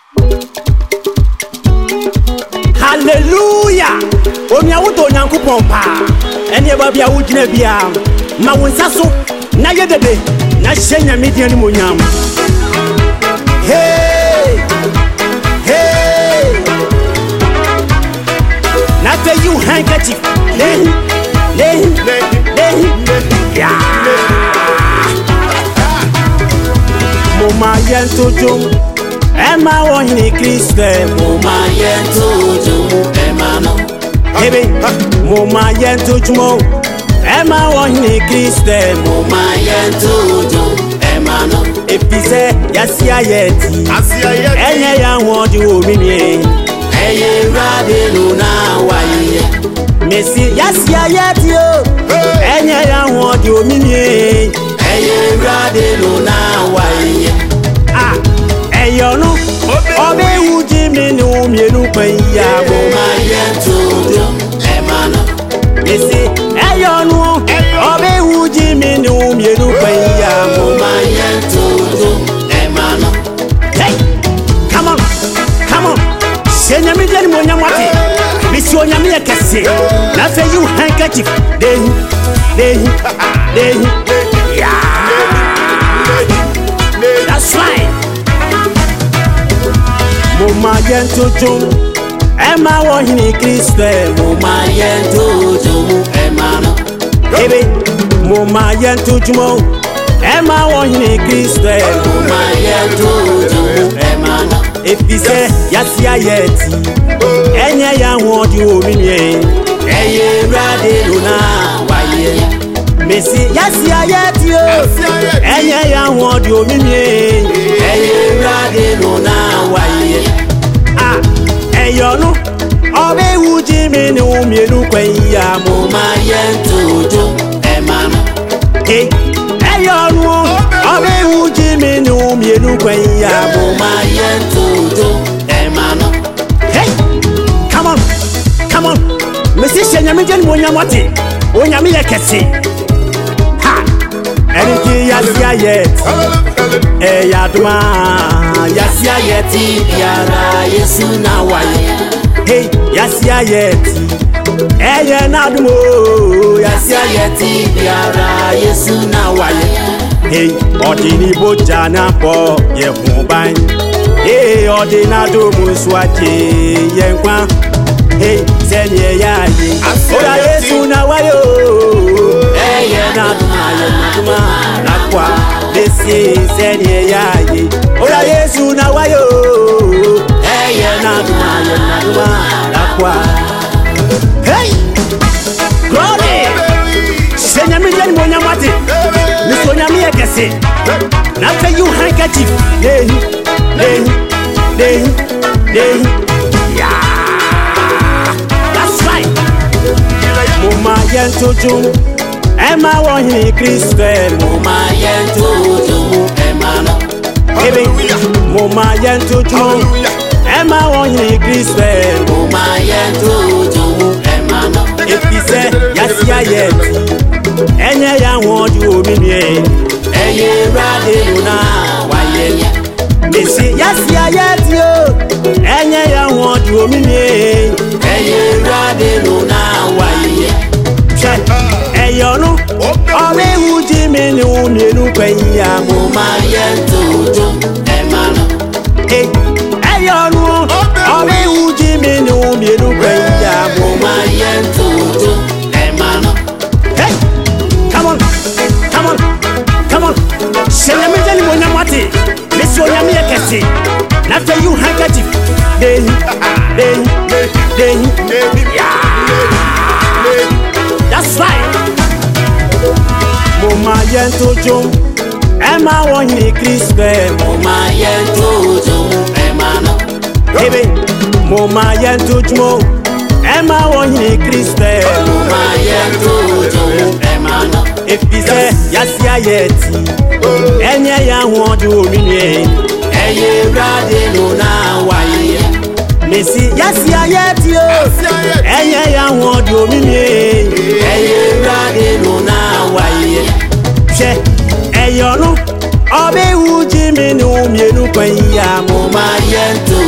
Hallelujah. Omia wuto nyankopon pa. Ene ba bia wo gina bia. Ma wonsa so na yedede na hyenya media ni monyam. Hey. Hey. Na te you handkerchief. Lay. Yeah. Mama yento jom. Emma woni Christe. Mama yento jom. Emma no. Baby, Mama yento jom. Emma woni Christe. Mama yento jom. Emma no. Epise yasia yeti. Enye ya wodi o mimi. Eye rade no na waye. Messi yasia yeti o. Enye ya wodi o mimi. Eye rade no na waye. Ah, eyo no. Obe uji mi ni umienu kwa iya. Mama yento jom. Emma no. Messi eyo no. Obe uji mi ni umienu kwa iya. Mama yento jom. Emma no. Hey, come on. Senya mi jeni mo nyamwati. Misi onyame ye kese. Na fe you handkerchief. Dey. Yeah. That's right. Mama yento jom. Emma wo hini Christe. Mama yento jom. Emma no. Baby, Mama yento jom. Emma wo hini Christe. Mama yento jom. Emma no. Epise yasia yeti. Enye ya wodi o mimi. Eye rade no na waye. Messi yasia yeti o. Enye ya wodi o mimi. Eye rade no na waye. Ah, eyo no. Obe uji mi ni umienu kwa iya. Mama yento jom. Emma no. Hey, eyo no. Obe uji mi ni umienu kwa iya. Mama yento jom. Emma no. Hey, come on. Messi shenyame jeni mo nyamwati. Onyame ye kese. Ha. Eriti yasia yeti. Eyaduma yasia yeti. Biara Yesu na waye. Hey, yasia yeti. Eye nadumo yasia Yeti biara Yesu na waye. Hey, odini boja na po ye huban. Hey, odina do muswaje ye nkwa. Hey, senye yaye. Oya Yesu na wayo. Eye naduma nakwa. Desi senye yaye. Oya Yesu na wayo. Eye naduma nakwa. Hey, glory. Senya mi jeni mo nyamwati. Misi onyame ye kese. Na fe you handkerchief. Lay. Yeah. That's right. Mama yento jom. Emma wo hini Christe. Mama yento jom. Emma no. Baby, Mama yento jom. Emma wo hini Christe. Mama yento jom. Emma no. Epise yasia yeti. Enye ya wodi o mimi. Eye rade no na waye. Messi yasia yeti o. Enye ya wodi o mimi. Eye rade no na waye. Che eyo no. Obe uji mi ni umienu kwa iya. Mama yento jom. Emma no. Hey, eyo no. Obe uji mi ni umienu kwa iya. Mama yento jom. Emma no. Hey, come on. Senya mi jeni mo nyamwati. Misi onyame ye kese. Na fe you handkerchief. Dey. Yeah. That's right. Mama yento jom. Emma wo hini Christe. Mama yento jom. Emma no. Baby, Mama yento jom. Emma wo hini Christe. Mama yento jom. Emma no. Epise yasia yeti. Enye ya wodi o mimi. Eye rade no na waye. Messi yasia yeti o. Enye ya wodi o mimi. Eye rade no na waye. Che eyo no. Obe uji mi ni umienu kwa iya. Mama yento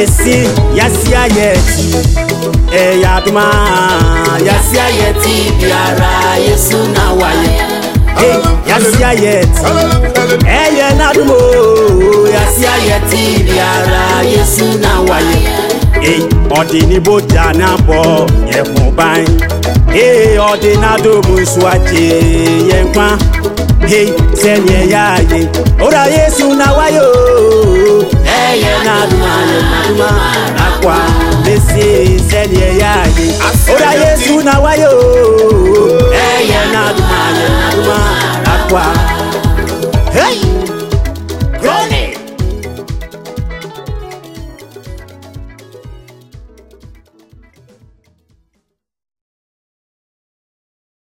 Messi, Yasia Yeti, Yaduma, Yasia Yeti, Biara, Yesu Nawaye, Yasia Yeti, Nadumo, Yasia Yeti, Biara, Yesu Nawaye, Ordini Bojana Bo, Yemubai, Ordinado Muswache, Yempa, Senye Yaye, Ora Yesu Nawayo. Naduma, Aqua, Messi, Senye Yaye, Ora Yesu Nawayo,